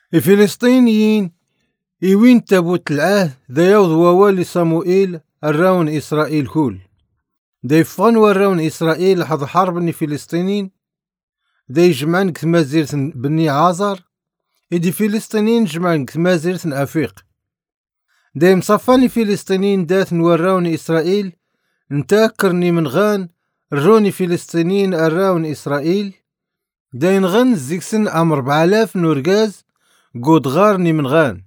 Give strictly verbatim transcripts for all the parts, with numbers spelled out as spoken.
الفلسطينيين إيوين تابوت العهد ذا يوض ووالي صموئيل الراون إسرائيل كول دا يفغن وراون إسرائيل حظ حرب فلسطينيين دا يجمعن كتمازيرة بني عازر إدي فلسطينيين جمعن كتمازيرة أفيق دا يمصفاني فلسطينيين دات وراون إسرائيل نتاكرني من غان الروني فلسطينيين الراون إسرائيل دا ينغن زيكسن أم ربع آلاف نورغاز قود غارني من غان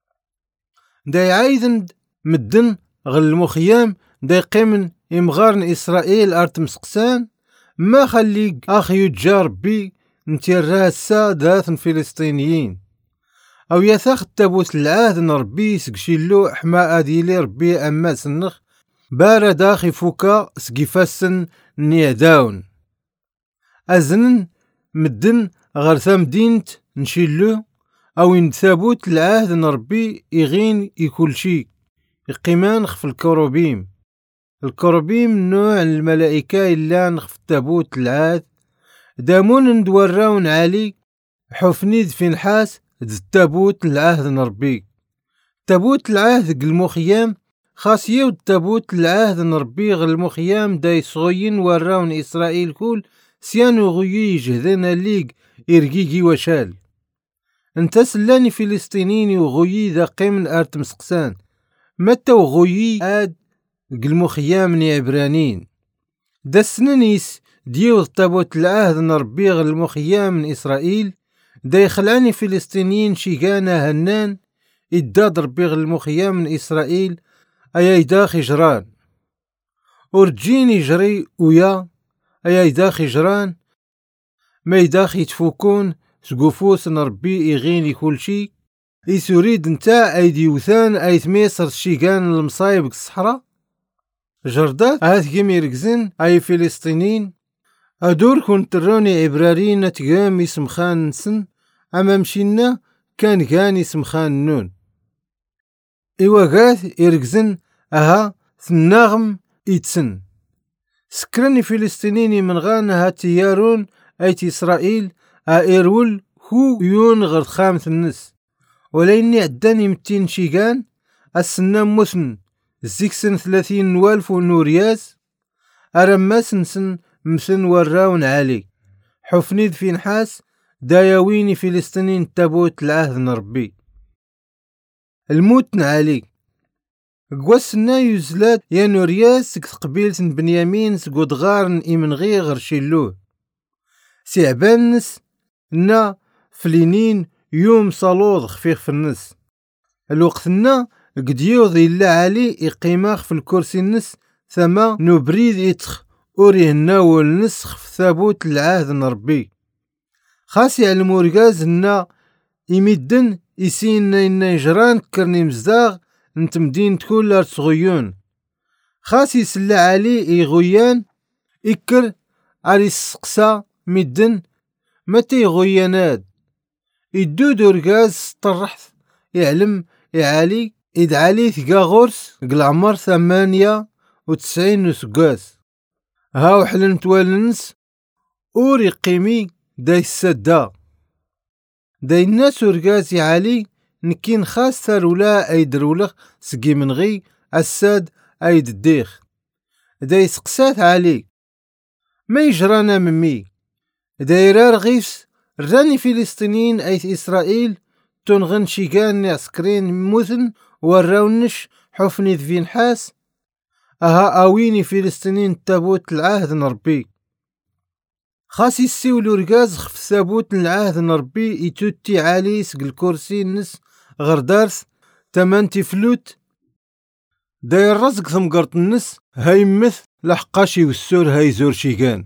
دا يعايدن مدن غل المخيام دا يقيمن إمغارن إسرائيل أرت مسقسان ما خليق أخي يتجار بي نتيرها السا ذات فلسطينيين أو يثاخ تابوت العهد نربي سكشيلو حما أديلي ربي أما سنخ بارا داخي فوكا سكيفاسن نيعداون أزنن مدن غير ثمدينت نشيلو أو إن ثابوت العهد نربي يغين يكل شي يقيمان خف الكروبيم الكروبيم نوع الملائكة إلا نخف تابوت العهد دامون ندوراون عالي حفنيد في نحاس ذ تابوت العهد نربي تابوت العهد المخيام خاص يود تابوت العهد نربي غ المخيام داي صغيين وراون إسرائيل كل سيانو غيي جهدنا ليق إرقيقي وشال انت سلاني فلسطينيني وغيي ذا قيمن أرت مسقسان متى وغيي آد المخيام ني عبرانين دا السننيس ديوض تابوت العهد نربي غ المخيام من إسرائيل دا يخلعني فلسطينيين شيغانا هنان إداد ربي غ المخيام من إسرائيل أيا داخي جران ورجيني جري ويا أيا داخي جران ما يداخي تفوكون سقوفوس نربي إغيني كل شي يسوريد نتا أيدي وثان أي ثميسر شيغان المصايب الصحراء جردات هات كيمي ركزن أي فلسطينيين أدور كنت روني عبرارين تقام اسم خان نسن أما مشينا كان كان اسم خان نون إيواغاث يركزن أها ثناغم إتسن سكرني فلسطينيني من غان هاتيارون أيت إسرائيل أيرول هو يون غير خامث النس وليني عداني متين شيغان السنام مثن زيكسن ثلاثين والف ونورياز أرماس نسن مسن وراون عالي حفنيد في نحاس داياويني فلسطينيين تابوت العهد نربي الموت نعالي قواسنا يزلات يا نورياس سك قبيلة بنيامين سقود غارن إيمن غي غير شيلوه سيعبانس نا فلينين يوم صالوض خفيف في النس الوقتنا قد يوضي الله علي إقيماخ في الكرسي النس ثما نبريد يتخ أوريه الناول نسخ في ثابوت العهد نربي خاصي على المورغاز نا يمدن يسين إنا يجران كرني مزداغ نتمدين تكون صغيون خاصي يسلع علي يغويان إكر علي السقسا مدن متى يغوياناد يدو دورغاز طرحث يعلم يعالي يدعالي ثقا غورس قلعمر ثمانية وتسعين نسقاس هاو حلن توالنس أوري قيمي داي السدا داي الناس ورقاس يعالي نكين خاص ثارولا أي درولخ سقي من غي الساد أيد الديخ داي سقسات علي ما يجرانا ممي دايرار غيس راني فلسطينيين أيث إسرائيل تنغن شيغان عسكرين مثن وراونش حفني ذفين حاس أها أويني فلسطينيين تابوت العهد نربي خاص يسيولو رقاز خف ثابوت العهد نربي يتوتي عالي سق الكرسي نس غردارث تمانتي فلوت داير رزق ثمقرط النس هاي مث لحقاشي والسور هاي زور شيغان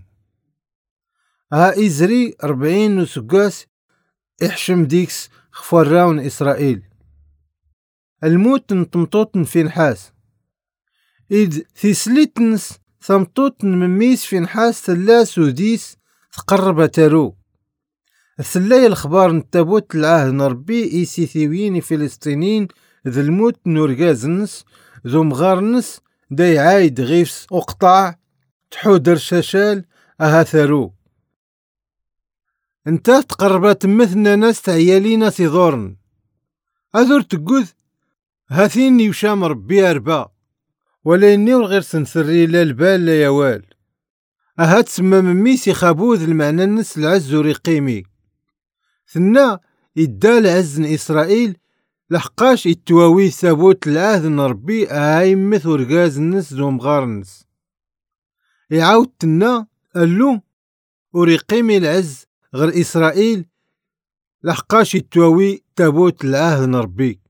ها إزري أربعين نسقاس إحشم ديكس خفور راون إسرائيل الموت نطمطوطن في نحاس إذ ثيسليتنس ثمطوطن مميس في نحاس ثلاث وديس تقرب تارو الثلاية الخبار نتابوت العهد نربي إيسي ثيويني فلسطينيين ذا الموت نورغازنس ذو مغارنس داي عايد غيفس أقطع تحودر شاشال أها ثارو انت تقربات مثلنا ناس تعيالينا سيضورن اذر تقوذ هاثين يوشام ربي اربا ولا اني غير سنسري لا البال لا يوال اهات سما مميسي خابوذ المعنى النس العز ورقيمي ثنا يدى العز اسرائيل لحقاش يتواوي ثابوت العهد نربي اهايمث ورقاز النس ذو مغار النس يعاود تنا اللو ورقيمي العز غير اسرائيل لحقاش يتواوي تابوت العهد نربي